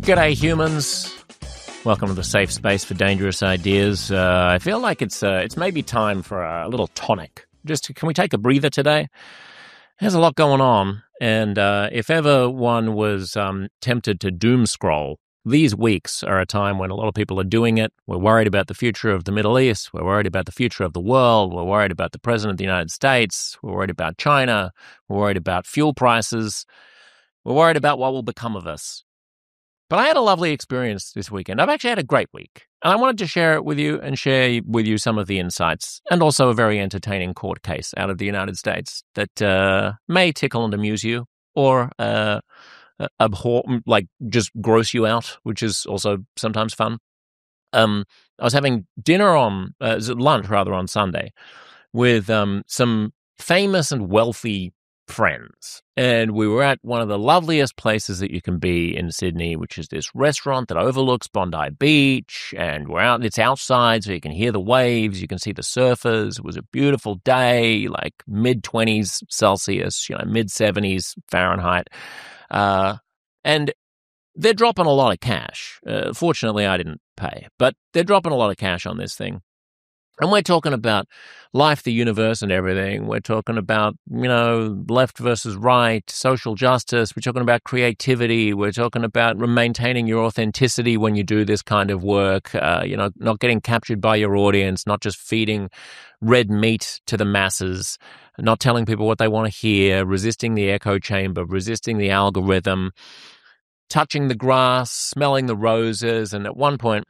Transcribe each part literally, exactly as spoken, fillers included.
G'day, humans. Welcome to the safe space for dangerous ideas. Uh, I feel like it's uh, it's maybe time for a little tonic. Just can we take a breather today? There's a lot going on, and uh, if ever one was um, tempted to doom scroll, these weeks are a time when a lot of people are doing it. We're worried about the future of the Middle East. We're worried about the future of the world. We're worried about the President of the United States. We're worried about China. We're worried about fuel prices. We're worried about what will become of us. But I had a lovely experience this weekend. I've actually had a great week. And I wanted to share it with you and share with you some of the insights and also a very entertaining court case out of the United States that uh, may tickle and amuse you or uh, abhor, like just gross you out, which is also sometimes fun. Um, I was having dinner on, uh, lunch rather, on Sunday with um, some famous and wealthy friends, and we were at one of the loveliest places that you can be in Sydney, which is this restaurant that overlooks Bondi Beach, and we're out, it's outside, so you can hear the waves, you can see the surfers. It was a beautiful day, like mid-twenties Celsius, you know, mid-seventies Fahrenheit, uh, and they're dropping a lot of cash. Uh, fortunately, I didn't pay, but they're dropping a lot of cash on this thing. And we're talking about life, the universe, and everything. We're talking about, you know, left versus right, social justice. We're talking about creativity. We're talking about maintaining your authenticity when you do this kind of work, uh, you know, not getting captured by your audience, not just feeding red meat to the masses, not telling people what they want to hear, resisting the echo chamber, resisting the algorithm, touching the grass, smelling the roses. And at one point,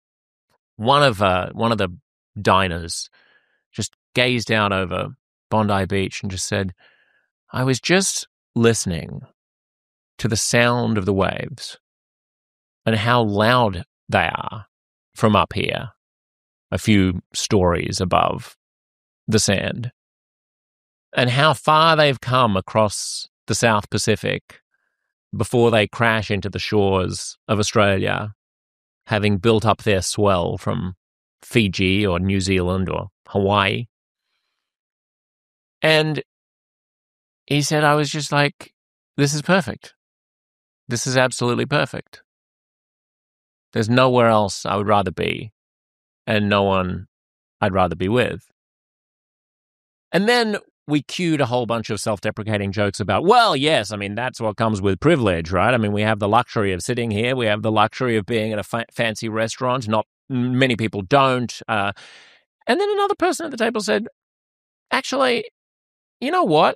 one of uh, one of the diners just gazed out over Bondi Beach and just said, I was just listening to the sound of the waves and how loud they are from up here, a few stories above the sand, and how far they've come across the South Pacific before they crash into the shores of Australia, having built up their swell from Fiji or New Zealand or Hawaii. And he said, I was just like, this is perfect. This is absolutely perfect. There's nowhere else I would rather be, and no one I'd rather be with. And then we cued a whole bunch of self-deprecating jokes about, well, yes, I mean, that's what comes with privilege, right? I mean, we have the luxury of sitting here. We have the luxury of being at a fa- fancy restaurant. Not many people don't. Uh, and then another person at the table said, actually, you know what?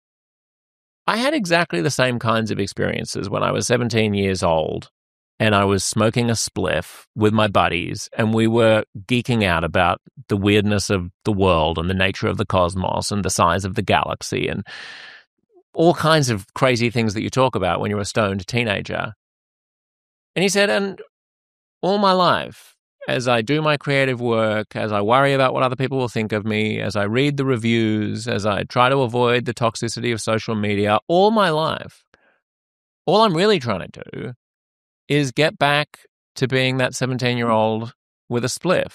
I had exactly the same kinds of experiences when I was seventeen years old and I was smoking a spliff with my buddies and we were geeking out about the weirdness of the world and the nature of the cosmos and the size of the galaxy and all kinds of crazy things that you talk about when you're a stoned teenager. And he said, and all my life, as I do my creative work, as I worry about what other people will think of me, as I read the reviews, as I try to avoid the toxicity of social media, all my life, all I'm really trying to do is get back to being that seventeen-year-old with a spliff.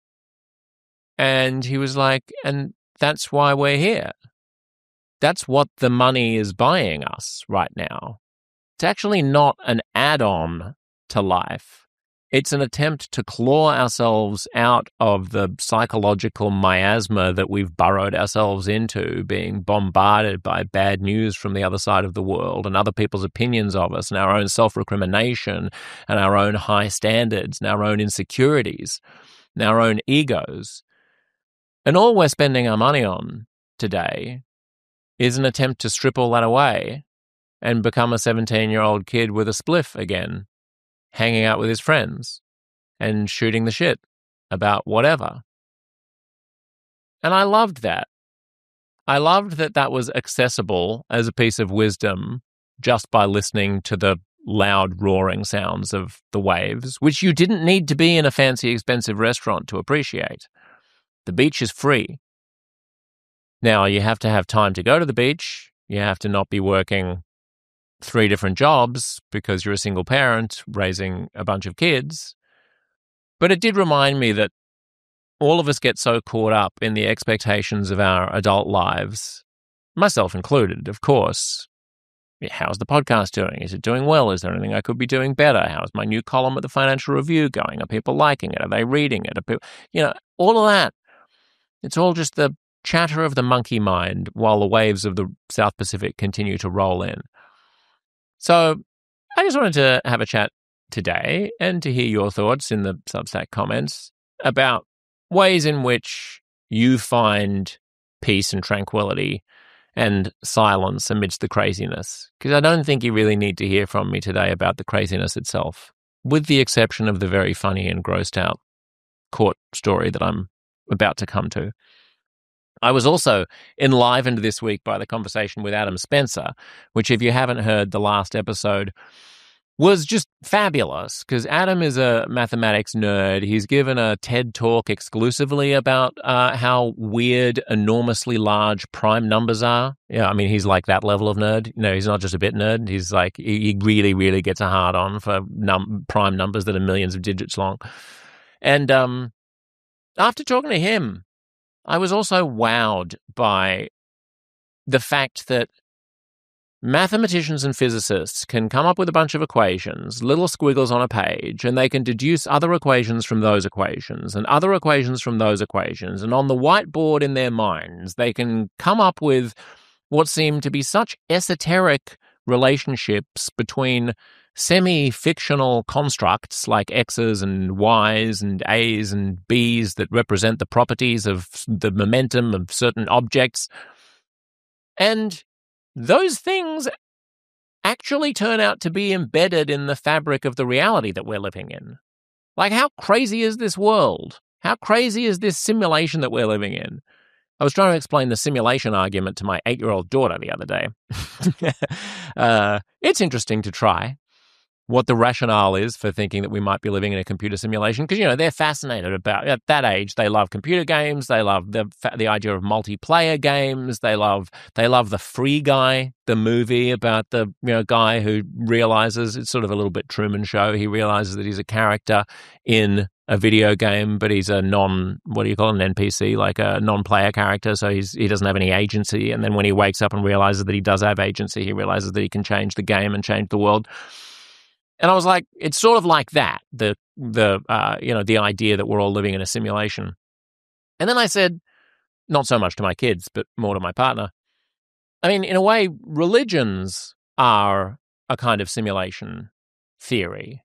And he was like, and that's why we're here. That's what the money is buying us right now. It's actually not an add-on to life. It's an attempt to claw ourselves out of the psychological miasma that we've burrowed ourselves into, being bombarded by bad news from the other side of the world and other people's opinions of us and our own self-recrimination and our own high standards and our own insecurities and our own egos. And all we're spending our money on today is an attempt to strip all that away and become a seventeen-year-old kid with a spliff again, hanging out with his friends and shooting the shit about whatever. And I loved that. I loved that that was accessible as a piece of wisdom just by listening to the loud roaring sounds of the waves, which you didn't need to be in a fancy, expensive restaurant to appreciate. The beach is free. Now, you have to have time to go to the beach. You have to not be working three different jobs because you're a single parent raising a bunch of kids. But it did remind me that all of us get so caught up in the expectations of our adult lives, myself included, of course, how's the podcast doing? Is it doing well? Is there anything I could be doing better? How's my new column at the Financial Review going? Are people liking it? Are they reading it? Are people, you know, all of that. It's all just the chatter of the monkey mind while the waves of the South Pacific continue to roll in. So I just wanted to have a chat today and to hear your thoughts in the Substack comments about ways in which you find peace and tranquility and silence amidst the craziness. Because I don't think you really need to hear from me today about the craziness itself, with the exception of the very funny and grossed out court story that I'm about to come to. I was also enlivened this week by the conversation with Adam Spencer, which, if you haven't heard the last episode, was just fabulous, because Adam is a mathematics nerd. He's given a TED Talk exclusively about uh, how weird, enormously large prime numbers are. Yeah, I mean, he's like that level of nerd. You know, he's not just a bit nerd. He's like, he really, really gets a hard on for num- prime numbers that are millions of digits long. And um, after talking to him, I was also wowed by the fact that mathematicians and physicists can come up with a bunch of equations, little squiggles on a page, and they can deduce other equations from those equations and other equations from those equations. And on the whiteboard in their minds, they can come up with what seem to be such esoteric relationships between semi-fictional constructs like X's and Y's and A's and B's that represent the properties of the momentum of certain objects. And those things actually turn out to be embedded in the fabric of the reality that we're living in. Like, how crazy is this world? How crazy is this simulation that we're living in? I was trying to explain the simulation argument to my eight-year-old daughter the other day. uh, it's interesting to try what the rationale is for thinking that we might be living in a computer simulation. Because, you know, they're fascinated about, at that age, they love computer games. They love the the idea of multiplayer games. They love they love the Free Guy, the movie about the, you know, guy who realizes, it's sort of a little bit Truman Show. He realizes that he's a character in a video game, but he's a non, what do you call it, an N P C, like a non-player character, so he's he doesn't have any agency. And then when he wakes up and realizes that he does have agency, he realizes that he can change the game and change the world. And I was like, it's sort of like that, the the uh, you know, the idea that we're all living in a simulation. And then I said, not so much to my kids, but more to my partner, I mean, in a way, religions are a kind of simulation theory.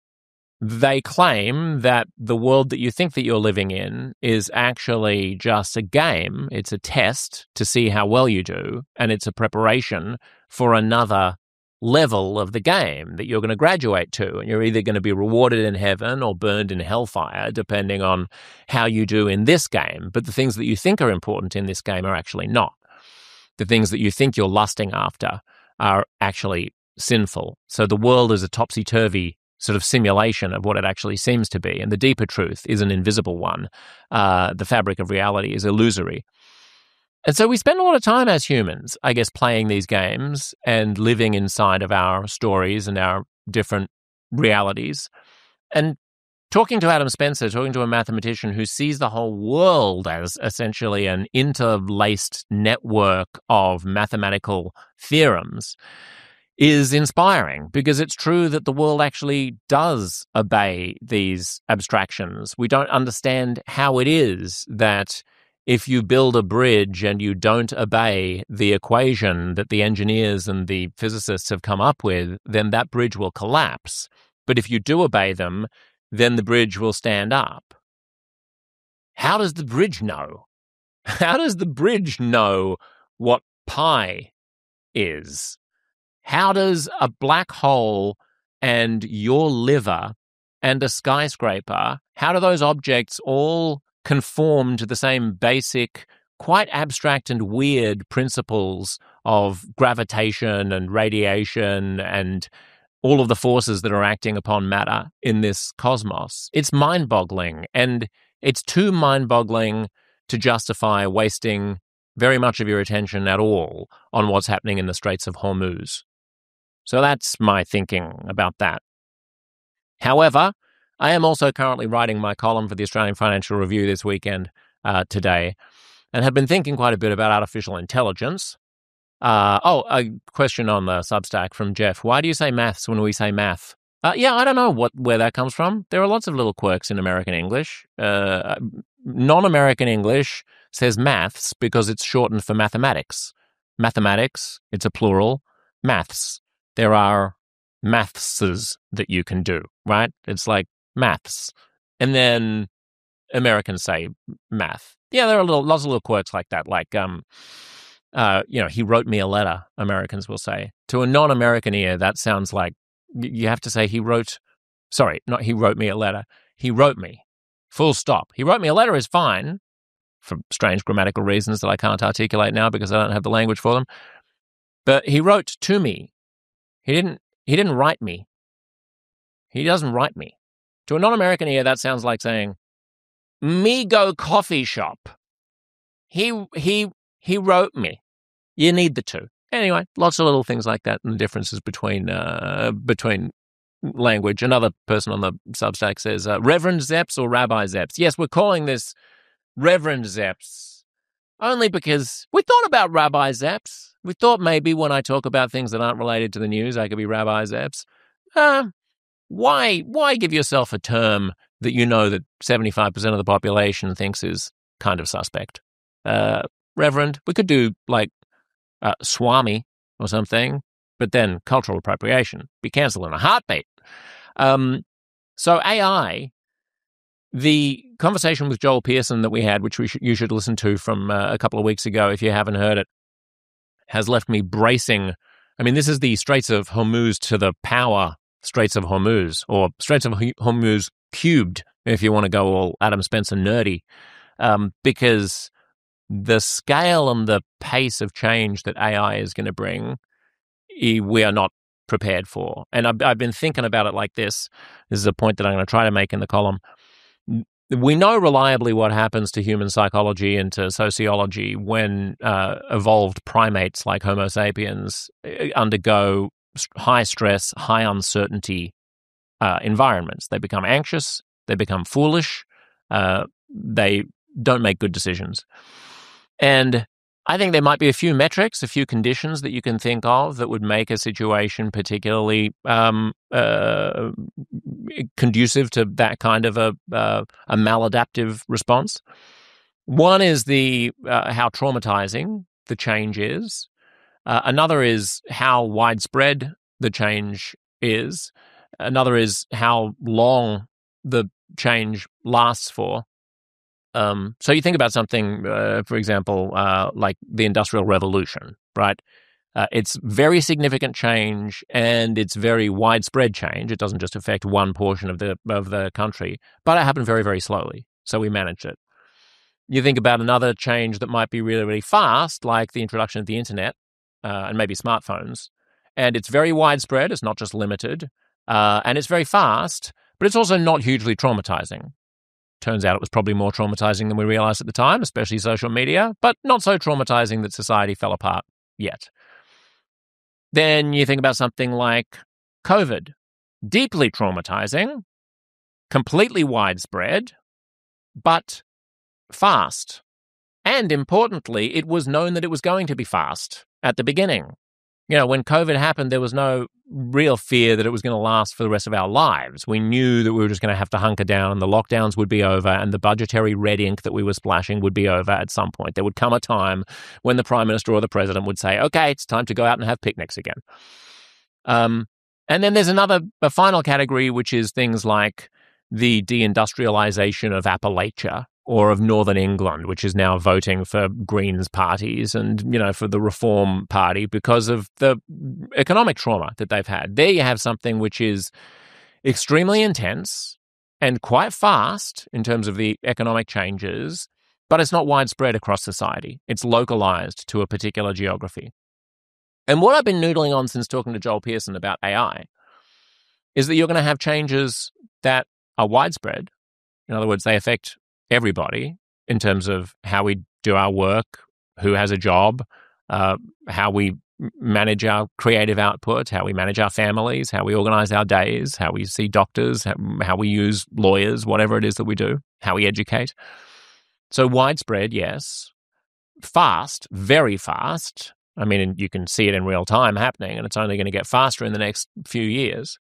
They claim that the world that you think that you're living in is actually just a game. It's a test to see how well you do, and it's a preparation for another level of the game that you're going to graduate to, and you're either going to be rewarded in heaven or burned in hellfire, depending on how you do in this game. But the things that you think are important in this game are actually not. The things that you think you're lusting after are actually sinful. So the world is a topsy-turvy sort of simulation of what it actually seems to be, and the deeper truth is an invisible one. Uh, the fabric of reality is illusory. And so we spend a lot of time as humans, I guess, playing these games and living inside of our stories and our different realities. And talking to Adam Spencer, talking to a mathematician who sees the whole world as essentially an interlaced network of mathematical theorems, is inspiring, because it's true that the world actually does obey these abstractions. We don't understand how it is that if you build a bridge and you don't obey the equation that the engineers and the physicists have come up with, then that bridge will collapse. But if you do obey them, then the bridge will stand up. How does the bridge know? How does the bridge know what pi is? How does a black hole and your liver and a skyscraper, how do those objects all conform to the same basic, quite abstract and weird principles of gravitation and radiation and all of the forces that are acting upon matter in this cosmos? It's mind-boggling, and it's too mind-boggling to justify wasting very much of your attention at all on what's happening in the Straits of Hormuz. So that's my thinking about that. However, I am also currently writing my column for the Australian Financial Review this weekend, uh, today, and have been thinking quite a bit about artificial intelligence. Uh, oh, a question on the Substack from Jeff. Why do you say maths when we say math? Uh, yeah, I don't know what where that comes from. There are lots of little quirks in American English. Uh, non-American English says maths because it's shortened for mathematics. Mathematics, it's a plural. Maths. There are mathses that you can do, right? It's like maths. And then Americans say math. Yeah, there are little, lots of little quirks like that. Like, um, uh, you know, he wrote me a letter, Americans will say. To a non-American ear, that sounds like you have to say he wrote, sorry, not he wrote me a letter. He wrote me, full stop. He wrote me a letter is fine for strange grammatical reasons that I can't articulate now because I don't have the language for them. But he wrote to me. He didn't, he didn't write me. He doesn't write me. To a non-American ear, that sounds like saying, me go coffee shop. He, he, he wrote me. You need the two. Anyway, lots of little things like that and the differences between uh, between language. Another person on the Substack says, uh, Reverend Zepps or Rabbi Zepps? Yes, we're calling this Reverend Zepps only because we thought about Rabbi Zepps. We thought maybe when I talk about things that aren't related to the news, I could be Rabbi Zepps. Uh, why, why give yourself a term that you know that seventy-five percent of the population thinks is kind of suspect? Uh, Reverend, we could do like Uh, Swami or something, but then cultural appropriation. Be cancelled in a heartbeat. Um, so A I, the conversation with Joel Pearson that we had, which we sh- you should listen to from uh, a couple of weeks ago if you haven't heard it, has left me bracing. I mean, this is the Straits of Hormuz to the power Straits of Hormuz, or Straits of Hormuz cubed, if you want to go all Adam Spencer nerdy, um, because the scale and the pace of change that A I is going to bring, we are not prepared for. And I've, I've been thinking about it like this. This is a point that I'm going to try to make in the column. We know reliably what happens to human psychology and to sociology when uh, evolved primates like Homo sapiens undergo high stress, high uncertainty uh, environments. They become anxious, they become foolish, uh, they don't make good decisions. And I think there might be a few metrics, a few conditions that you can think of that would make a situation particularly um, uh, conducive to that kind of a, uh, a maladaptive response. One is the uh, how traumatizing the change is. Uh, another is how widespread the change is. Another is how long the change lasts for. Um, so you think about something, uh, for example, uh, like the Industrial Revolution, right? Uh, it's very significant change and it's very widespread change. It doesn't just affect one portion of the of the country, but it happened very, very slowly. So we managed it. You think about another change that might be really, really fast, like the introduction of the internet uh, and maybe smartphones. And it's very widespread. It's not just limited. Uh, and it's very fast, but it's also not hugely traumatizing. Turns out it was probably more traumatizing than we realized at the time, especially social media, but not so traumatizing that society fell apart yet. Then you think about something like COVID. Deeply traumatizing, completely widespread, but fast. And importantly, it was known that it was going to be fast at the beginning. You know, when COVID happened, there was no real fear that it was going to last for the rest of our lives. We knew that we were just going to have to hunker down and the lockdowns would be over and the budgetary red ink that we were splashing would be over at some point. There would come a time when the Prime Minister or the President would say, okay, it's time to go out and have picnics again. Um, and then there's another, a final category, which is things like the deindustrialization of Appalachia or of Northern England, which is now voting for Greens parties and, you know, for the Reform Party because of the economic trauma that they've had. There you have something which is extremely intense and quite fast in terms of the economic changes, but it's not widespread across society. It's localized to a particular geography. And what I've been noodling on since talking to Joel Pearson about A I is that you're going to have changes that are widespread. In other words, they affect everybody in terms of how we do our work, who has a job, uh, how we manage our creative output, how we manage our families, how we organize our days, how we see doctors, how, how we use lawyers, whatever it is that we do, how we educate. So widespread, yes. Fast, very fast, I mean, you can see it in real time happening, and it's only going to get faster in the next few years.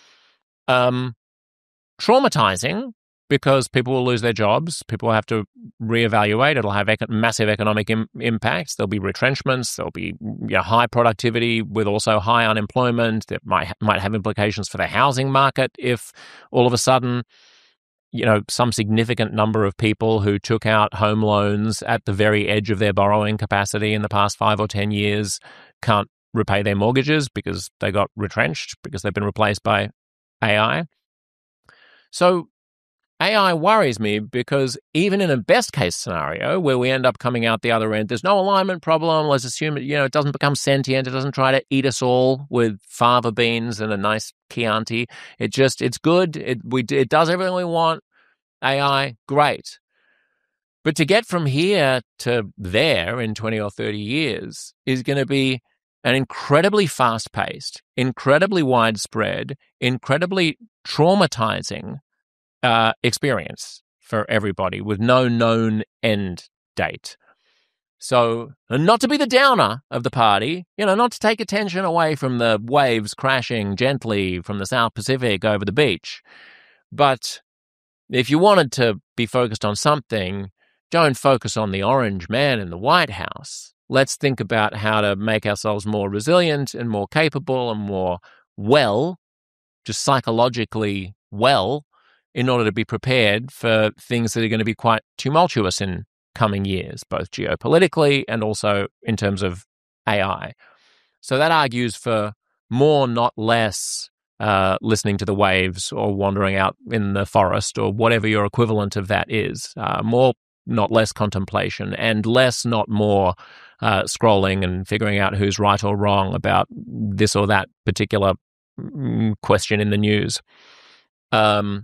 Um, traumatizing, because people will lose their jobs. People will have to reevaluate. It'll have ec- massive economic Im- impacts. There'll be retrenchments. There'll be you know, high productivity with also high unemployment. That might ha- might have implications for the housing market if all of a sudden, you know, some significant number of people who took out home loans at the very edge of their borrowing capacity in the past five or ten years can't repay their mortgages because they got retrenched, because they've been replaced by A I. So A I worries me, because even in a best case scenario where we end up coming out the other end, there's no alignment problem. Let's assume it, you know, it doesn't become sentient. It doesn't try to eat us all with fava beans and a nice Chianti. It just, it's good. It, we, it does everything we want. A I, great. But to get from here to there in twenty or thirty years is going to be an incredibly fast-paced, incredibly widespread, incredibly traumatizing Uh, experience for everybody with no known end date. So, and not to be the downer of the party, you know, not to take attention away from the waves crashing gently from the South Pacific over the beach, but if you wanted to be focused on something, don't focus on the orange man in the White House. Let's think about how to make ourselves more resilient and more capable and more well, just psychologically well, in order to be prepared for things that are going to be quite tumultuous in coming years, both geopolitically and also in terms of A I. So that argues for more, not less, uh, listening to the waves or wandering out in the forest or whatever your equivalent of that is. Uh, more, not less contemplation, and less, not more, uh, scrolling and figuring out who's right or wrong about this or that particular question in the news. Um,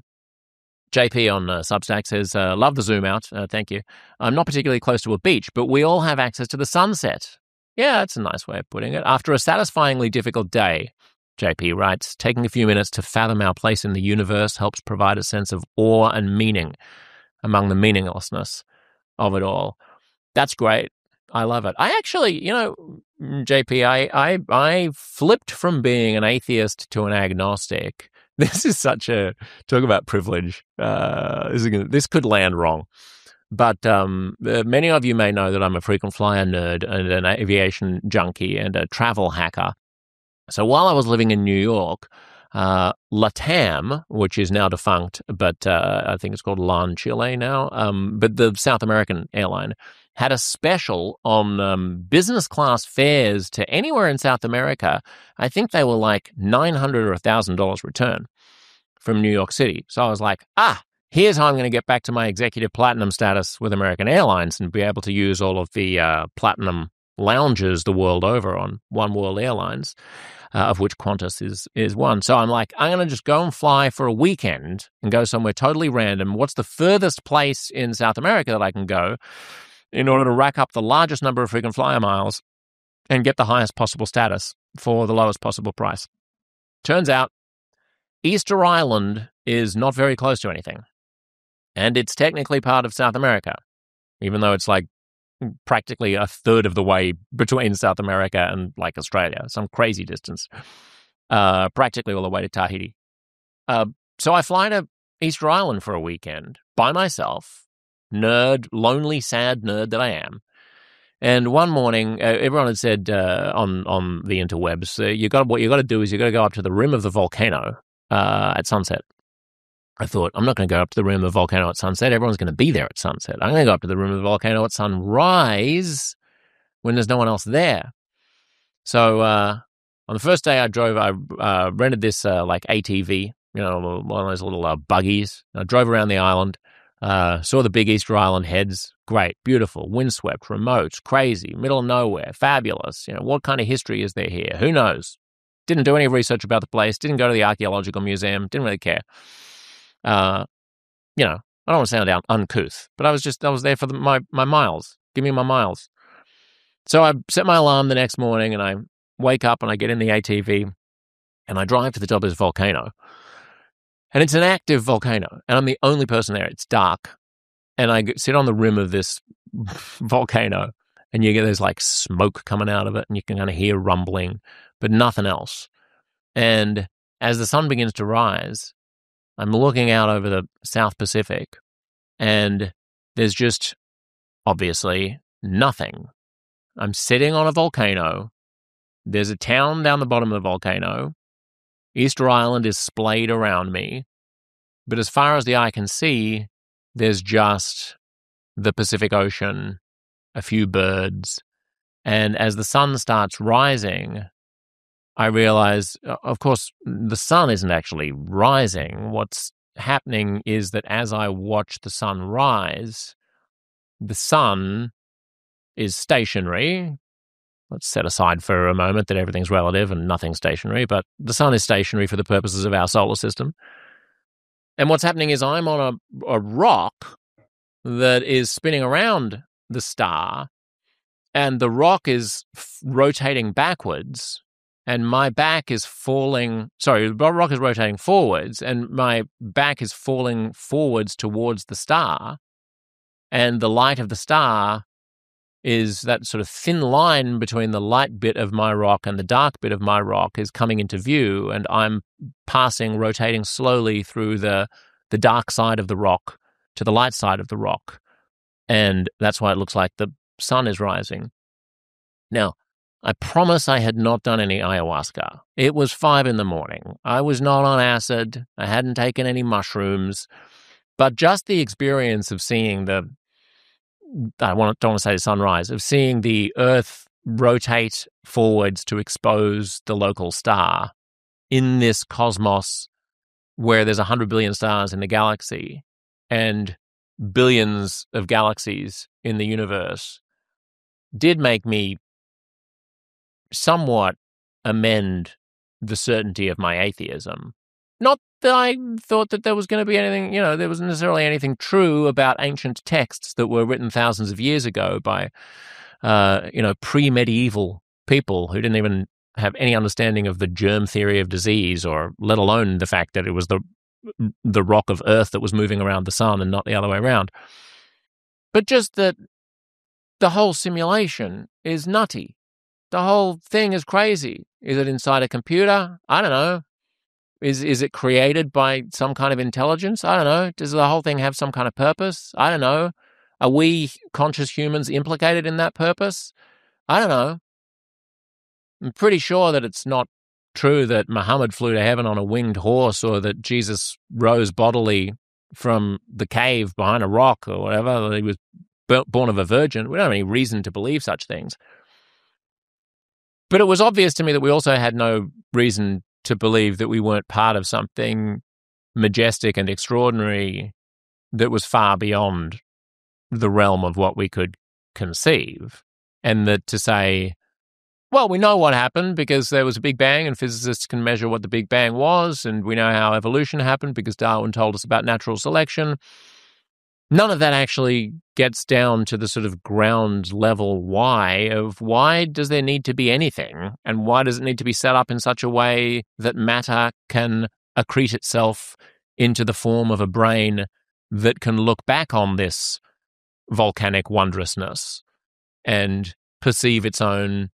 J P on uh, Substack says, uh, love the zoom out. Uh, thank you. I'm not particularly close to a beach, but we all have access to the sunset. Yeah, that's a nice way of putting it. After a satisfyingly difficult day, J P writes, taking a few minutes to fathom our place in the universe helps provide a sense of awe and meaning among the meaninglessness of it all. That's great. I love it. I actually, you know, J P, I, I, I flipped from being an atheist to an agnostic. This is such a, talk about privilege. Uh, this, is gonna, this could land wrong. But um, uh, many of you may know that I'm a frequent flyer nerd and an aviation junkie and a travel hacker. So while I was living in New York, uh, LATAM, which is now defunct, but uh, I think it's called LAN Chile now, um, but the South American airline, had a special on um, business class fares to anywhere in South America. I think they were like nine hundred dollars or one thousand dollars return from New York City. So I was like, ah, here's how I'm going to get back to my executive platinum status with American Airlines and be able to use all of the uh, platinum lounges the world over on One World Airlines, uh, of which Qantas is is one. So I'm like, I'm going to just go and fly for a weekend and go somewhere totally random. What's the furthest place in South America that I can go in order to rack up the largest number of frequent flyer miles and get the highest possible status for the lowest possible price? Turns out Easter Island is not very close to anything. And it's technically part of South America, even though it's like practically a third of the way between South America and like Australia, some crazy distance, uh, practically all the way to Tahiti. Uh, so I fly to Easter Island for a weekend by myself, nerd, lonely, sad nerd that I am. And one morning, uh, everyone had said uh, on on the interwebs, uh, you got what you got to do is you got to go up to the rim of the volcano uh, at sunset. I thought, I'm not going to go up to the rim of the volcano at sunset. Everyone's going to be there at sunset. I'm going to go up to the rim of the volcano at sunrise when there's no one else there. So uh, on the first day I drove, I uh, rented this uh, like A T V, you know, one of those little uh, buggies. I drove around the island. Uh, saw the big Easter Island heads. Great, beautiful, windswept, remote, crazy, middle of nowhere, fabulous. You know, what kind of history is there here? Who knows? Didn't do any research about the place. Didn't go to the archaeological museum. Didn't really care. Uh, you know, I don't want to sound uncouth, but I was just I was there for the, my my miles. Give me my miles. So I set my alarm the next morning, and I wake up and I get in the A T V, and I drive to the top of this volcano. And it's an active volcano, and I'm the only person there. It's dark, and I sit on the rim of this volcano and you get there's like smoke coming out of it, and you can kind of hear rumbling, but nothing else. And as the sun begins to rise, I'm looking out over the South Pacific, and there's just obviously nothing. I'm sitting on a volcano. There's a town down the bottom of the volcano. Easter Island is splayed around me. But as far as the eye can see, there's just the Pacific Ocean, a few birds. And as the sun starts rising, I realize, of course, the sun isn't actually rising. What's happening is that as I watch the sun rise, the sun is stationary. Let's set aside for a moment that everything's relative and nothing's stationary, but the sun is stationary for the purposes of our solar system. And what's happening is I'm on a, a rock that is spinning around the star, and the rock is f- rotating backwards, and my back is falling, sorry, the rock is rotating forwards, and my back is falling forwards towards the star, and the light of the star is that sort of thin line between the light bit of my rock and the dark bit of my rock is coming into view, and I'm passing, rotating slowly through the, the dark side of the rock to the light side of the rock. And that's why it looks like the sun is rising. Now, I promise I had not done any ayahuasca. It was five in the morning. I was not on acid. I hadn't taken any mushrooms. But just the experience of seeing the I want, don't want to say the sunrise, of seeing the Earth rotate forwards to expose the local star in this cosmos where there's one hundred billion stars in the galaxy and billions of galaxies in the universe did make me somewhat amend the certainty of my atheism. Not that I thought that there was going to be anything, you know, there wasn't necessarily anything true about ancient texts that were written thousands of years ago by, uh, you know, pre-medieval people who didn't even have any understanding of the germ theory of disease, or let alone the fact that it was the the rock of Earth that was moving around the sun and not the other way around. But just that the whole simulation is nutty. The whole thing is crazy. Is it inside a computer? I don't know. Is is it created by some kind of intelligence? I don't know. Does the whole thing have some kind of purpose? I don't know. Are we conscious humans implicated in that purpose? I don't know. I'm pretty sure that it's not true that Muhammad flew to heaven on a winged horse, or that Jesus rose bodily from the cave behind a rock or whatever, that he was born of a virgin. We don't have any reason to believe such things. But it was obvious to me that we also had no reason to believe that we weren't part of something majestic and extraordinary that was far beyond the realm of what we could conceive. And that to say, well, we know what happened because there was a Big Bang and physicists can measure what the Big Bang was, and we know how evolution happened because Darwin told us about natural selection. None of that actually gets down to the sort of ground level why of why does there need to be anything, and why does it need to be set up in such a way that matter can accrete itself into the form of a brain that can look back on this volcanic wondrousness and perceive its own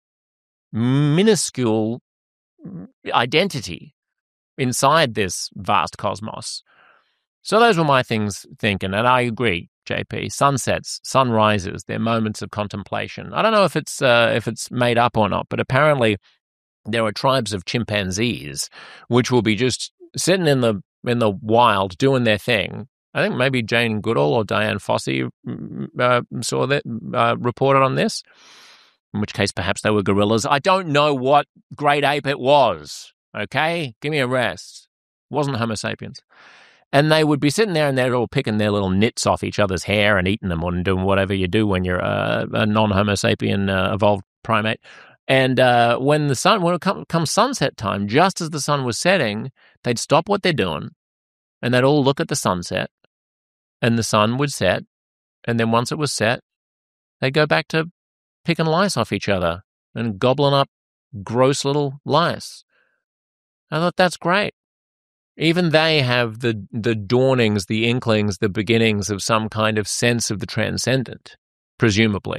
minuscule identity inside this vast cosmos. So those were my things thinking, and I agree, J P. Sunsets, sunrises, they're moments of contemplation. I don't know if it's uh, if it's made up or not, but apparently there are tribes of chimpanzees which will be just sitting in the in the wild doing their thing. I think maybe Jane Goodall or Diane Fossey uh, saw that, uh, reported on this, in which case perhaps they were gorillas. I don't know what great ape it was, okay? Give me a rest. It wasn't Homo sapiens. And they would be sitting there and they're all picking their little nits off each other's hair and eating them and doing whatever you do when you're a, a non-Homo sapien uh, evolved primate. And uh, when the sun, when it come, comes sunset time, just as the sun was setting, they'd stop what they're doing and they'd all look at the sunset, and the sun would set. And then once it was set, they'd go back to picking lice off each other and gobbling up gross little lice. I thought, that's great. Even they have the the dawnings, the inklings, the beginnings of some kind of sense of the transcendent, presumably.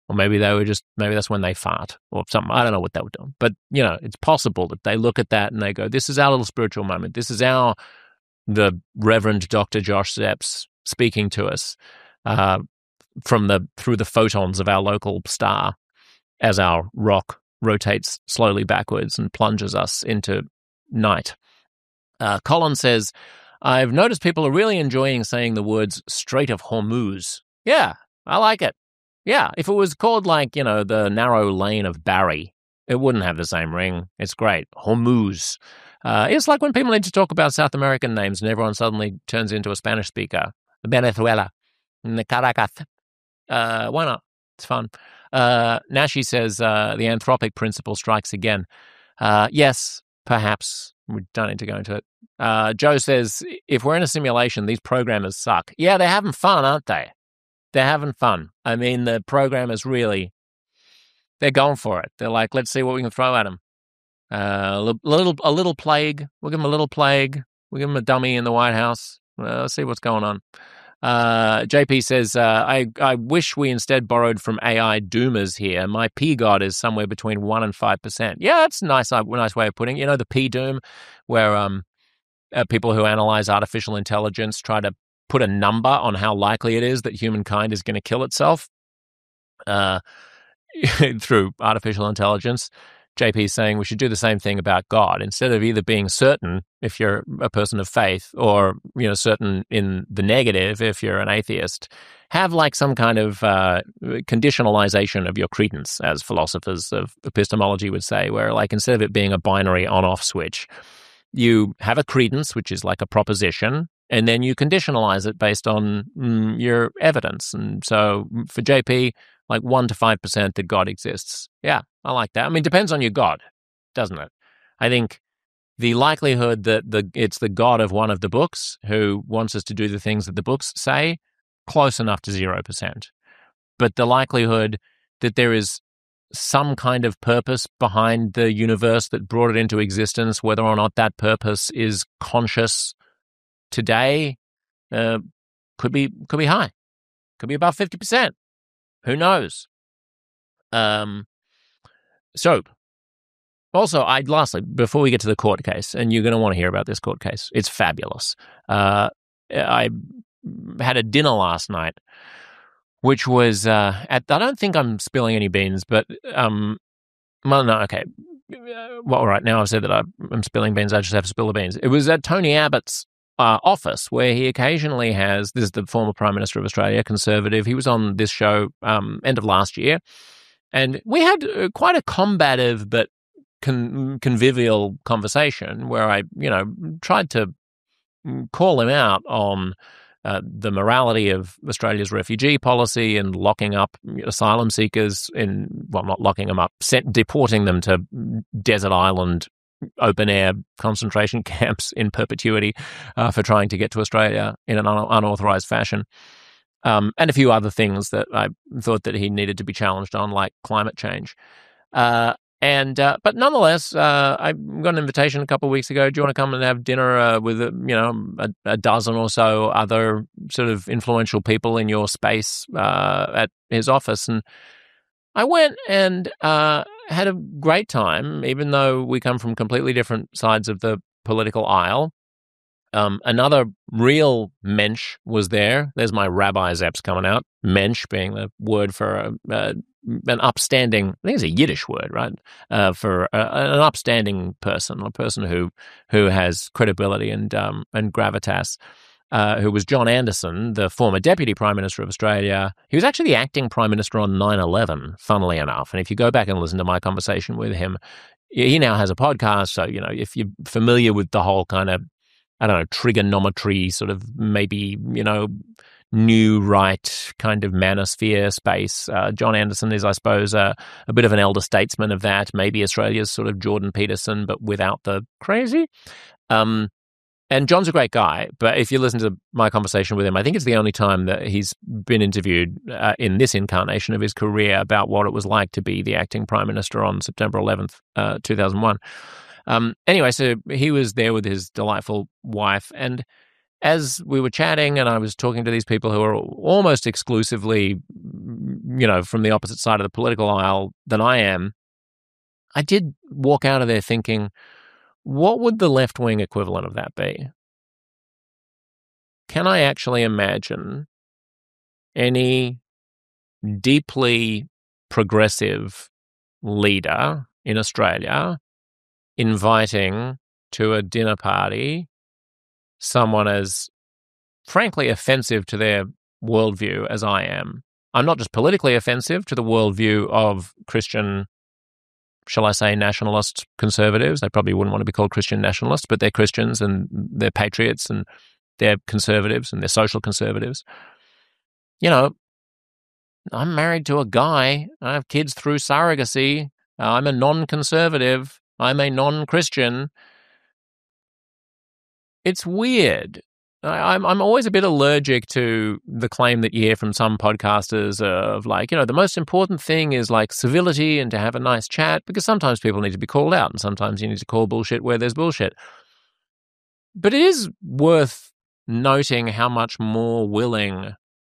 Or maybe they were just, maybe that's when they fart or something. I don't know what they were doing. But, you know, it's possible that they look at that and they go, this is our little spiritual moment. This is our, the Reverend Doctor Josh Zepps speaking to us uh, from the, through the photons of our local star as our rock rotates slowly backwards and plunges us into night. Uh, Colin says, I've noticed people are really enjoying saying the words Strait of Hormuz. Yeah, I like it. Yeah, if it was called like, you know, the narrow lane of Barry, it wouldn't have the same ring. It's great. Hormuz. Uh, it's like when people need to talk about South American names and everyone suddenly turns into a Spanish speaker. Venezuela. Caracas. Uh, why not? It's fun. Uh, Nashi says uh, the anthropic principle strikes again. Uh, yes, perhaps. We don't need to go into it. Uh, Joe says, if we're in a simulation, these programmers suck. Yeah, they're having fun, aren't they? They're having fun. I mean, the programmers really, they're going for it. They're like, let's see what we can throw at them. Uh, a little, a little plague. We'll give them a little plague. We'll give them a dummy in the White House. Uh, let's see what's going on. Uh, J P says, uh, I, I wish we instead borrowed from A I doomers here. My P God is somewhere between one and five percent. Yeah, that's a nice, uh, nice way of putting it. You know, the P doom, where um, uh, people who analyze artificial intelligence try to put a number on how likely it is that humankind is going to kill itself uh, through artificial intelligence. J P is saying we should do the same thing about God. Instead of either being certain if you're a person of faith or, you know, certain in the negative if you're an atheist, have like some kind of uh, conditionalization of your credence, as philosophers of epistemology would say, where like instead of it being a binary on-off switch, you have a credence, which is like a proposition, and then you conditionalize it based on mm, your evidence. And so for J P, like one to five percent that God exists. Yeah, I like that. I mean, it depends on your God, doesn't it? I think the likelihood that the it's the God of one of the books who wants us to do the things that the books say, close enough to zero percent. But the likelihood that there is some kind of purpose behind the universe that brought it into existence, whether or not that purpose is conscious today, uh, could be could be high, could be about fifty percent. Who knows? Um. So, also, I lastly, before we get to the court case, and you're going to want to hear about this court case, it's fabulous. Uh, I had a dinner last night, which was uh, at. I don't think I'm spilling any beans, but um, well, no, okay. Well, all right. Now I've said that I'm spilling beans. I just have to spill the beans. It was at Tony Abbott's Uh, office, where he occasionally has, this is the former Prime Minister of Australia, Conservative. He was on this show um, end of last year, and we had uh, quite a combative but con- convivial conversation where I, you know, tried to call him out on uh, the morality of Australia's refugee policy and locking up asylum seekers in, well, not locking them up, sent, deporting them to desert island open-air concentration camps in perpetuity uh, for trying to get to Australia in an un- unauthorized fashion, um, and a few other things that I thought that he needed to be challenged on, like climate change. Uh, and uh, but nonetheless, uh, I got an invitation a couple of weeks ago. Do you want to come and have dinner uh, with uh, you know a, a dozen or so other sort of influential people in your space uh, at his office? And I went and uh, had a great time, even though we come from completely different sides of the political aisle. Um, another real mensch was there. There's my Rabbi Zepps coming out. Mensch being the word for a, a, an upstanding, I think it's a Yiddish word, right? Uh, for a, an upstanding person, a person who who has credibility and um, and gravitas. Uh, who was John Anderson, the former Deputy Prime Minister of Australia. He was actually the acting Prime Minister on nine eleven, funnily enough. And if you go back and listen to my conversation with him, he now has a podcast. So, you know, if you're familiar with the whole kind of, I don't know, trigonometry, sort of maybe, you know, new right kind of manosphere space, uh, John Anderson is, I suppose, uh, a bit of an elder statesman of that. Maybe Australia's sort of Jordan Peterson, but without the crazy. Um, And John's a great guy, but if you listen to my conversation with him, I think it's the only time that he's been interviewed uh, in this incarnation of his career about what it was like to be the acting Prime Minister on September eleventh, uh, two thousand one. Um, anyway, so he was there with his delightful wife, and as we were chatting and I was talking to these people who are almost exclusively, you know, from the opposite side of the political aisle than I am, I did walk out of there thinking, what would the left-wing equivalent of that be? Can I actually imagine any deeply progressive leader in Australia inviting to a dinner party someone as frankly offensive to their worldview as I am? I'm not just politically offensive to the worldview of Christian, shall I say, nationalist conservatives. They probably wouldn't want to be called Christian nationalists, but they're Christians and they're patriots and they're conservatives and they're social conservatives. You know, I'm married to a guy. I have kids through surrogacy. I'm a non-conservative. I'm a non-Christian. It's weird. I, I'm I'm always a bit allergic to the claim that you hear from some podcasters of like, you know, the most important thing is like civility and to have a nice chat, because sometimes people need to be called out and sometimes you need to call bullshit where there's bullshit. But it is worth noting how much more willing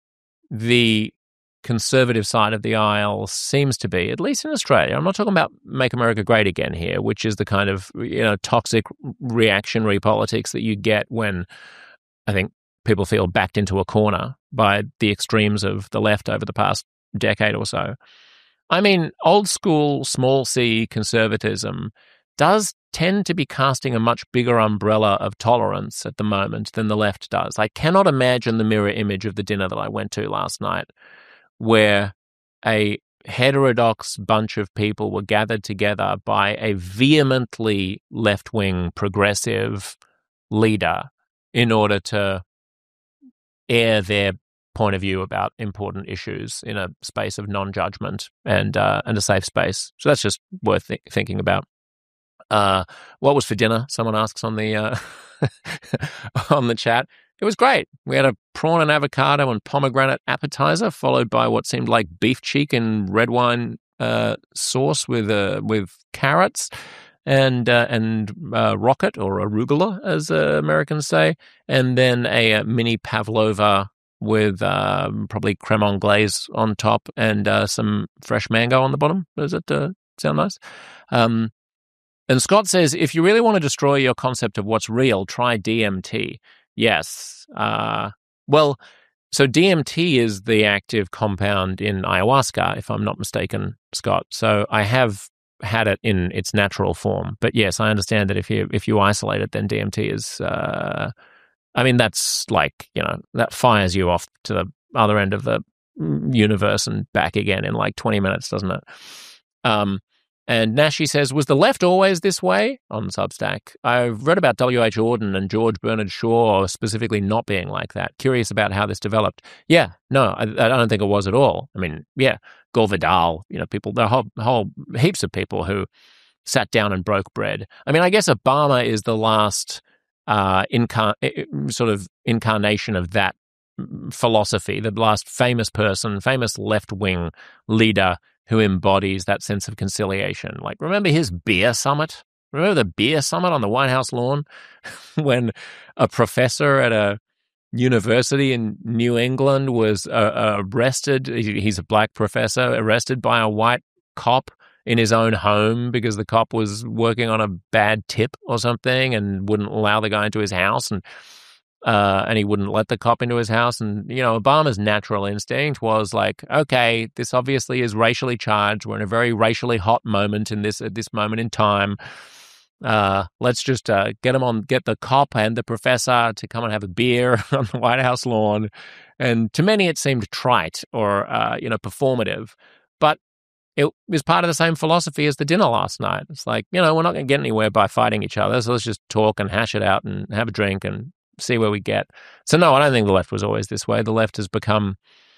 the conservative side of the aisle seems to be, at least in Australia. I'm not talking about Make America Great Again here, which is the kind of, you know, toxic reactionary politics that you get when I think people feel backed into a corner by the extremes of the left over the past decade or so. I mean, old school, small c conservatism does tend to be casting a much bigger umbrella of tolerance at the moment than the left does. I cannot imagine the mirror image of the dinner that I went to last night, where a heterodox bunch of people were gathered together by a vehemently left-wing progressive leader in order to air their point of view about important issues in a space of non-judgment and uh, and a safe space. So that's just worth th- thinking about. Uh, what was for dinner? Someone asks on the uh, on the chat. It was great. We had a prawn and avocado and pomegranate appetizer, followed by what seemed like beef cheek and red wine uh, sauce with uh, with carrots and uh, and uh, rocket or arugula, as uh, Americans say, and then a, a mini pavlova with uh, probably creme anglaise on top and uh, some fresh mango on the bottom. Does it uh, sound nice? Um, and Scott says, if you really want to destroy your concept of what's real, try D M T. Yes. Uh, well, so D M T is the active compound in ayahuasca, if I'm not mistaken, Scott. So I have had it in its natural form. But yes, I understand that if you if you isolate it, then D M T is, uh, I mean, that's like, you know, that fires you off to the other end of the universe and back again in like twenty minutes, doesn't it? Um, and Nashi says, was the left always this way? On Substack. I've read about W H Auden and George Bernard Shaw specifically not being like that. Curious about how this developed. Yeah, no, I, I don't think it was at all. I mean, yeah, Gore Vidal, you know, people, the whole, whole heaps of people who sat down and broke bread. I mean, I guess Obama is the last uh, incar- sort of incarnation of that philosophy, the last famous person, famous left-wing leader who embodies that sense of conciliation. Like, remember his beer summit? Remember the beer summit on the White House lawn when a professor at a university in New England was uh, arrested? He's a black professor, arrested by a white cop in his own home because the cop was working on a bad tip or something and wouldn't allow the guy into his house, and Uh, and he wouldn't let the cop into his house. And, you know, Obama's natural instinct was like, okay, this obviously is racially charged. We're in a very racially hot moment in this at this moment in time. Uh, let's just uh, get him on, get the cop and the professor to come and have a beer on the White House lawn. And to many, it seemed trite or, uh, you know, performative. But it was part of the same philosophy as the dinner last night. It's like, you know, we're not going to get anywhere by fighting each other. So let's just talk and hash it out and have a drink and see where we get. So no, I don't think the left was always this way. The left has become,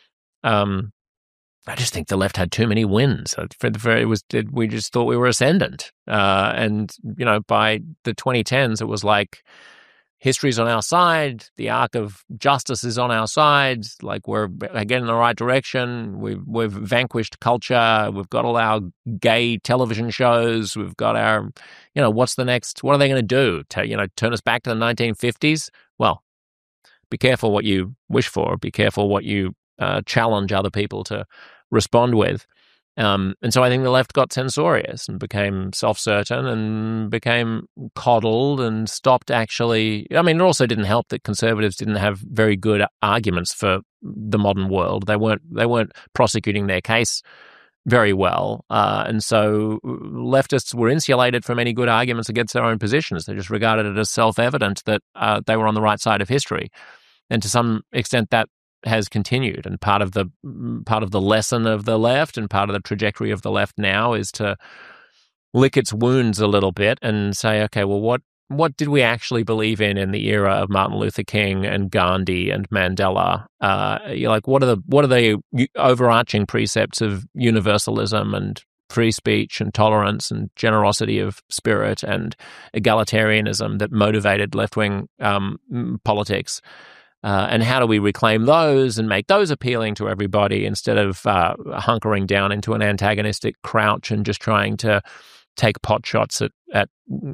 um, I just think the left had too many wins. For the very, it was, we just thought we were ascendant. Uh, and, you know, by the twenty tens, it was like history's on our side. The arc of justice is on our side. Like we're again in the right direction. We've, we've vanquished culture. We've got all our gay television shows. We've got our, you know, what's the next, what are they going to do? To, you know, turn us back to the nineteen fifties? Well, be careful what you wish for. Be careful what you uh, challenge other people to respond with. Um, and so I think the left got censorious and became self-certain and became coddled and stopped actually. I mean, it also didn't help that conservatives didn't have very good arguments for the modern world. They weren't they weren't prosecuting their case very well. Uh, and so leftists were insulated from any good arguments against their own positions. They just regarded it as self-evident that uh, they were on the right side of history. And to some extent, that has continued, and part of the part of the lesson of the left and part of the trajectory of the left now is to lick its wounds a little bit and say, okay, well, what what did we actually believe in in the era of Martin Luther King and Gandhi and Mandela? Uh, you're like, what are the what are the overarching precepts of universalism and free speech and tolerance and generosity of spirit and egalitarianism that motivated left-wing um, politics? Uh, and how do we reclaim those and make those appealing to everybody instead of uh, hunkering down into an antagonistic crouch and just trying to take pot shots at, at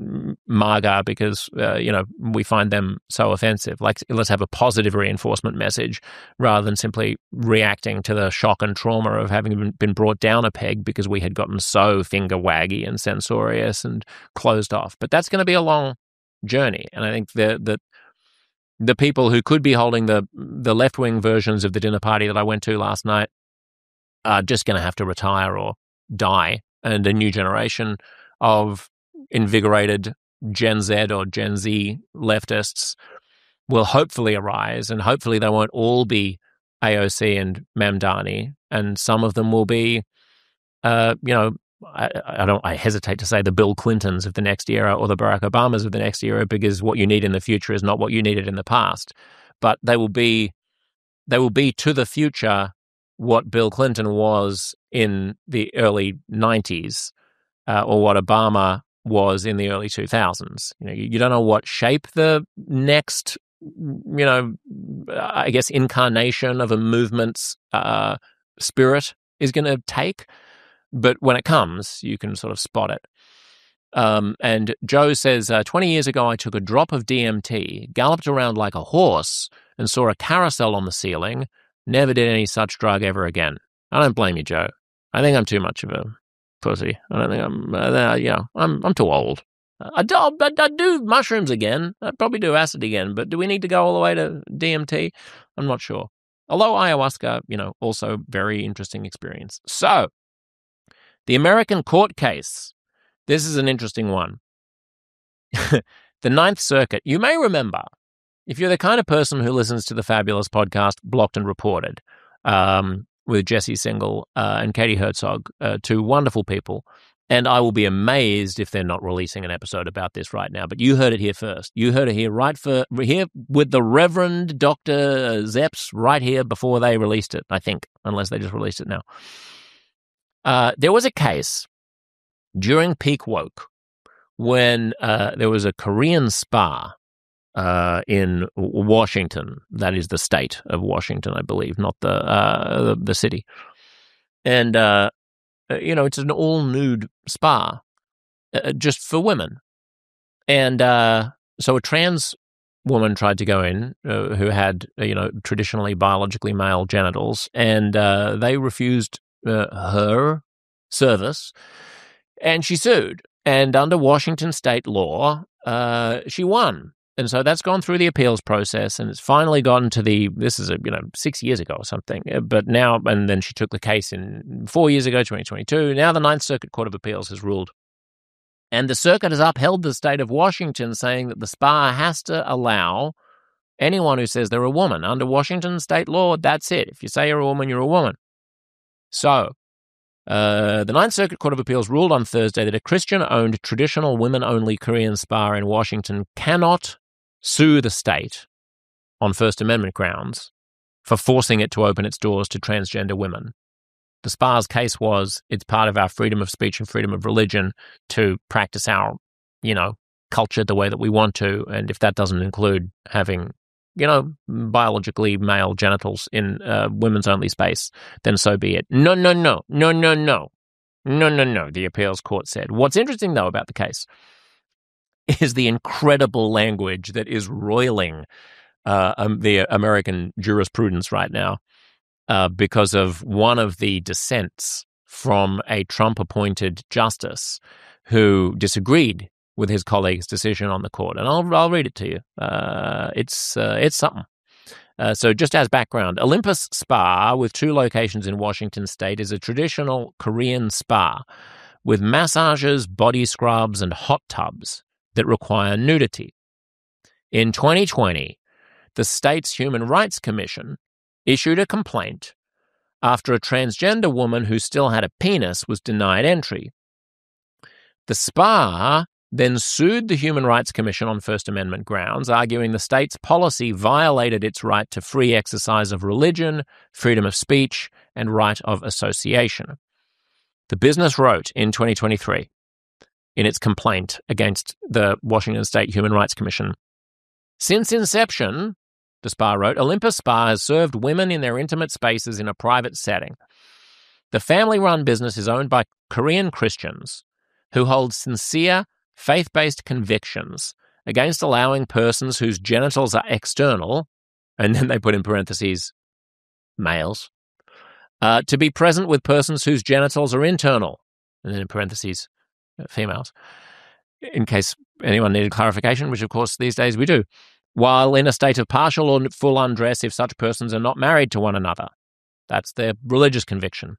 MAGA because, uh, you know, we find them so offensive. Like, let's have a positive reinforcement message rather than simply reacting to the shock and trauma of having been brought down a peg because we had gotten so finger-waggy and censorious and closed off. But that's going to be a long journey. And I think that the, the people who could be holding the the left-wing versions of the dinner party that I went to last night are just going to have to retire or die, and a new generation of invigorated Gen Z or Gen Z leftists will hopefully arise, and hopefully they won't all be A O C and Mamdani, and some of them will be, uh, you know, I, I don't. I hesitate to say the Bill Clintons of the next era or the Barack Obamas of the next era, because what you need in the future is not what you needed in the past. But they will be, they will be to the future what Bill Clinton was in the early nineties, uh, or what Obama was in the early two thousands. You know, you, you don't know what shape the next, you know, I guess incarnation of a movement's uh, spirit is going to take. But when it comes, you can sort of spot it. Um, and Joe says, uh, twenty years ago, I took a drop of D M T, galloped around like a horse, and saw a carousel on the ceiling. Never did any such drug ever again. I don't blame you, Joe. I think I'm too much of a pussy. I don't think I'm, uh, you know, I'm I'm too old. I do, I'd, I'd do mushrooms again. I'd probably do acid again. But do we need to go all the way to D M T? I'm not sure. Although ayahuasca, you know, also very interesting experience. So, the American court case. This is an interesting one. The Ninth Circuit. You may remember, if you're the kind of person who listens to the fabulous podcast Blocked and Reported, um, with Jesse Singal uh, and Katie Herzog, uh, two wonderful people, and I will be amazed if they're not releasing an episode about this right now. But you heard it here first. You heard it here right for here with the Reverend Doctor Zepps right here before they released it, I think, unless they just released it now. Uh, there was a case during peak woke when uh, there was a Korean spa uh, in Washington. That is the state of Washington, I believe, not the uh, the, the city. And, uh, you know, it's an all-nude spa uh, just for women. And uh, so a trans woman tried to go in uh, who had, uh, you know, traditionally biologically male genitals, and uh, they refused Uh, her service, and she sued. And under Washington state law, uh, she won. And so that's gone through the appeals process, and it's finally gotten to the, this is, a, you know, six years ago or something. But now, and then she took the case in four years ago, twenty twenty-two. Now the Ninth Circuit Court of Appeals has ruled. And the circuit has upheld the state of Washington, saying that the spa has to allow anyone who says they're a woman. Under Washington state law, that's it. If you say you're a woman, you're a woman. So, uh, the Ninth Circuit Court of Appeals ruled on Thursday that a Christian-owned, traditional women-only Korean spa in Washington cannot sue the state on First Amendment grounds for forcing it to open its doors to transgender women. The spa's case was, it's part of our freedom of speech and freedom of religion to practice our, you know, culture the way that we want to, and if that doesn't include having, you know, biologically male genitals in uh, women's only space, then so be it. No, no, no, no, no, no, no, no, no, the appeals court said. What's interesting, though, about the case is the incredible language that is roiling uh, um, the American jurisprudence right now. uh, because of one of the dissents from a Trump-appointed justice who disagreed with his colleague's decision on the court. And I'll, I'll read it to you. Uh, it's, uh, it's something. Uh, so just as background, Olympus Spa, with two locations in Washington state, is a traditional Korean spa with massages, body scrubs, and hot tubs that require nudity. In twenty twenty, the state's Human Rights Commission issued a complaint after a transgender woman who still had a penis was denied entry. The spa then sued the Human Rights Commission on First Amendment grounds, arguing the state's policy violated its right to free exercise of religion, freedom of speech, and right of association. The business wrote in twenty twenty-three, in its complaint against the Washington State Human Rights Commission, "Since inception," the spa wrote, "Olympus Spa has served women in their intimate spaces in a private setting. The family-run business is owned by Korean Christians who hold sincere, faith-based convictions against allowing persons whose genitals are external," and then they put in parentheses, males, uh, "to be present with persons whose genitals are internal," and then in parentheses, females, in case anyone needed clarification, which of course these days we do, while in a state of partial or full undress if such persons are not married to one another. That's their religious conviction.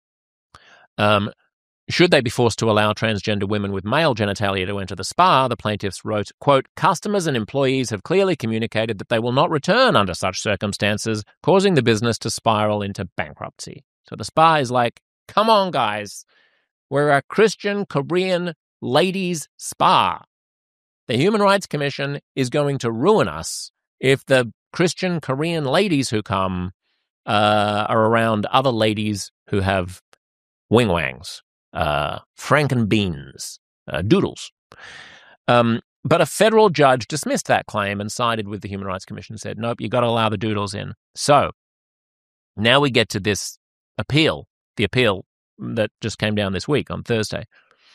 Um, should they be forced to allow transgender women with male genitalia to enter the spa, the plaintiffs wrote, quote, "Customers and employees have clearly communicated that they will not return under such circumstances, causing the business to spiral into bankruptcy." So the spa is like, come on, guys. We're a Christian Korean ladies spa. The Human Rights Commission is going to ruin us if the Christian Korean ladies who come uh, are around other ladies who have wing-wangs, uh, frankenbeans, uh, doodles. Um, but a federal judge dismissed that claim and sided with the Human Rights Commission and said, nope, you've got to allow the doodles in. So now we get to this appeal, the appeal that just came down this week on Thursday.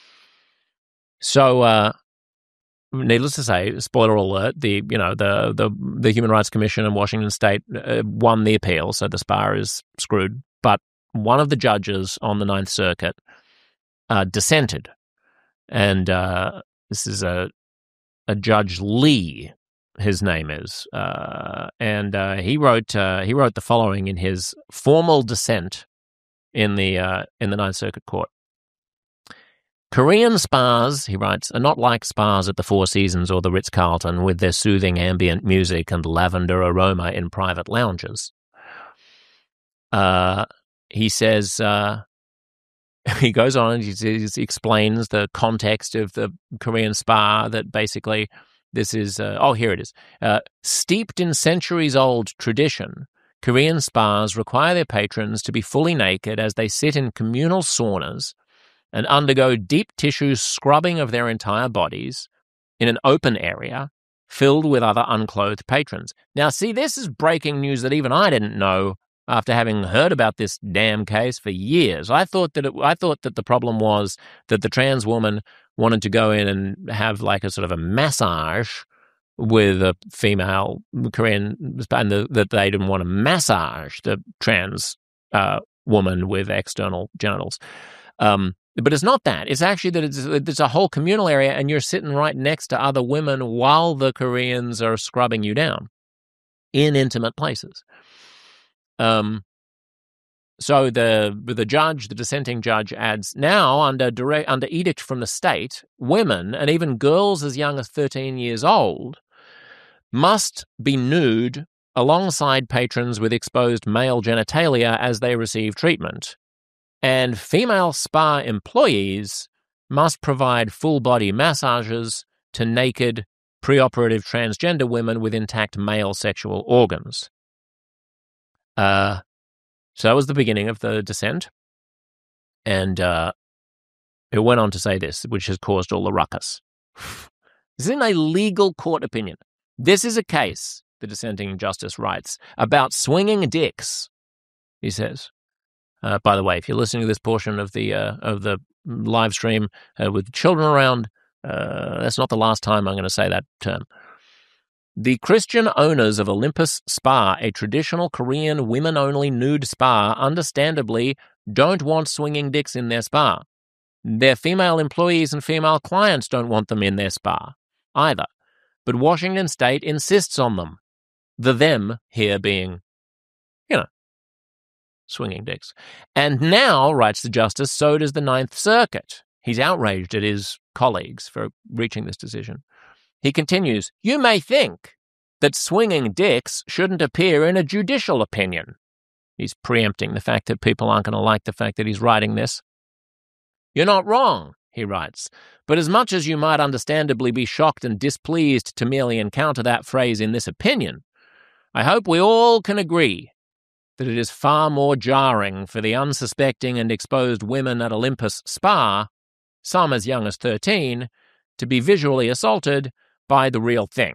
So, uh, needless to say, spoiler alert, the you know the the the Human Rights Commission in Washington State uh, won the appeal, so the spa is screwed. But one of the judges on the Ninth Circuit uh, dissented, and uh, this is a a Judge Lee, his name is, uh, and uh, he wrote uh, he wrote the following in his formal dissent in the uh, in the Ninth Circuit Court. "Korean spas," he writes, "are not like spas at the Four Seasons or the Ritz-Carlton with their soothing ambient music and lavender aroma in private lounges." Uh, he says, uh, he goes on and he, he explains the context of the Korean spa, that basically this is, uh, oh, here it is. Uh, steeped in centuries-old tradition, Korean spas require their patrons to be fully naked as they sit in communal saunas and undergo deep tissue scrubbing of their entire bodies in an open area filled with other unclothed patrons. Now, see, this is breaking news that even I didn't know after having heard about this damn case for years. I thought that it, I thought that the problem was that the trans woman wanted to go in and have like a sort of a massage with a female Korean, and the, that they didn't want to massage the trans uh, woman with external genitals. Um, But it's not that. It's actually that it's, it's a whole communal area and you're sitting right next to other women while the Koreans are scrubbing you down in intimate places. Um, so the the judge, the dissenting judge adds, now under direct, under edict from the state, women and even girls as young as thirteen years old must be nude alongside patrons with exposed male genitalia as they receive treatment. And female spa employees must provide full-body massages to naked, preoperative transgender women with intact male sexual organs. Uh, so that was the beginning of the dissent. And uh, it went on to say this, which has caused all the ruckus. This isn't a legal court opinion. This is a case, the dissenting justice writes, about swinging dicks, he says. Uh, by the way, if you're listening to this portion of the uh, of the live stream uh, with children around, uh, that's not the last time I'm going to say that term. The Christian owners of Olympus Spa, a traditional Korean women-only nude spa, understandably don't want swinging dicks in their spa. Their female employees and female clients don't want them in their spa either. But Washington State insists on them. The them here being, you know, swinging dicks. And now, writes the justice, so does the Ninth Circuit. He's outraged at his colleagues for reaching this decision. He continues, you may think that swinging dicks shouldn't appear in a judicial opinion. He's preempting the fact that people aren't going to like the fact that he's writing this. You're not wrong, he writes, but as much as you might understandably be shocked and displeased to merely encounter that phrase in this opinion, I hope we all can agree that it is far more jarring for the unsuspecting and exposed women at Olympus Spa, some as young as thirteen, to be visually assaulted by the real thing.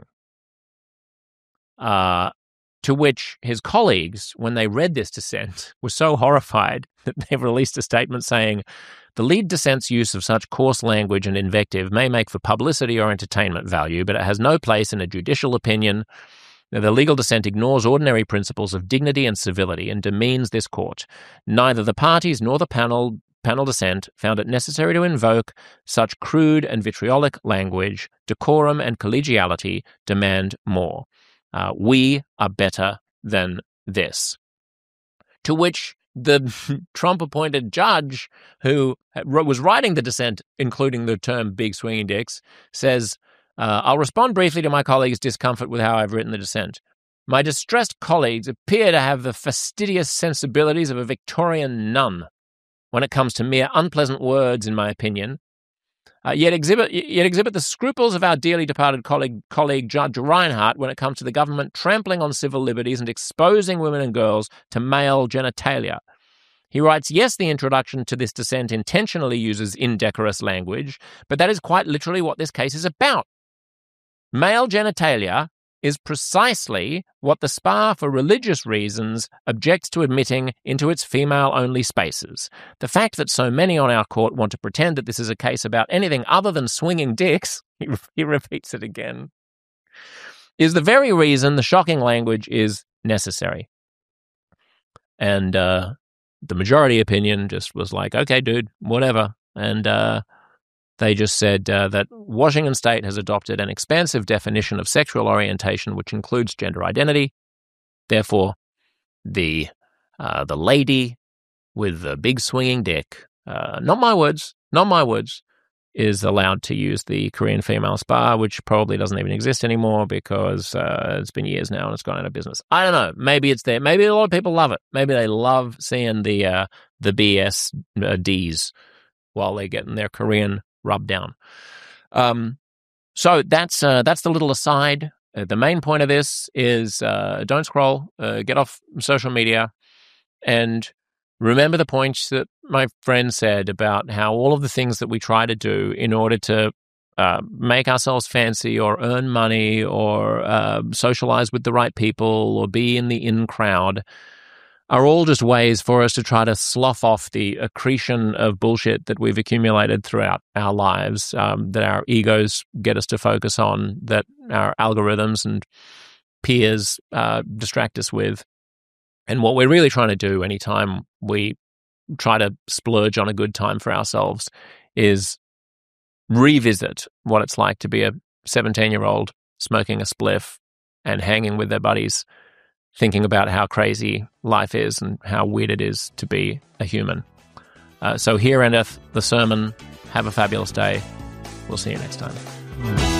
Uh, to which his colleagues, when they read this dissent, were so horrified that they've released a statement saying, the lead dissent's use of such coarse language and invective may make for publicity or entertainment value, but it has no place in a judicial opinion. The legal dissent ignores ordinary principles of dignity and civility and demeans this court. Neither the parties nor the panel panel dissent found it necessary to invoke such crude and vitriolic language. Decorum and collegiality demand more. Uh, we are better than this. To which the Trump-appointed judge who was writing the dissent, including the term big swinging dicks, says, uh, I'll respond briefly to my colleagues' discomfort with how I've written the dissent. My distressed colleagues appear to have the fastidious sensibilities of a Victorian nun when it comes to mere unpleasant words, in my opinion, uh, yet exhibit yet exhibit the scruples of our dearly departed colleague, colleague Judge Reinhardt when it comes to the government trampling on civil liberties and exposing women and girls to male genitalia. He writes, yes, the introduction to this dissent intentionally uses indecorous language, but that is quite literally what this case is about. Male genitalia is precisely what the Spa, for religious reasons, objects to admitting into its female-only spaces. The fact that so many on our court want to pretend that this is a case about anything other than swinging dicks, he, he repeats it again, is the very reason the shocking language is necessary. And uh, the majority opinion just was like, okay, dude, whatever. And uh, they just said uh, that Washington State has adopted an expansive definition of sexual orientation, which includes gender identity. Therefore, the uh, the lady with the big swinging dick, uh, not my words, not my words, is allowed to use the Korean female spa, which probably doesn't even exist anymore because uh, it's been years now and it's gone out of business. I don't know. Maybe it's there. Maybe a lot of people love it. Maybe they love seeing the uh, the B S Ds while they're getting their Korean rub down. Um, so that's uh, that's the little aside. Uh, the main point of this is uh, don't scroll, uh, get off social media, and remember the points that my friend said about how all of the things that we try to do in order to uh, make ourselves fancy or earn money or uh, socialize with the right people or be in the in crowd are all just ways for us to try to slough off the accretion of bullshit that we've accumulated throughout our lives, um, that our egos get us to focus on, that our algorithms and peers uh, distract us with. And what we're really trying to do anytime we try to splurge on a good time for ourselves is revisit what it's like to be a seventeen-year-old smoking a spliff and hanging with their buddies, thinking about how crazy life is and how weird it is to be a human. Uh, so here endeth the sermon. Have a fabulous day. We'll see you next time.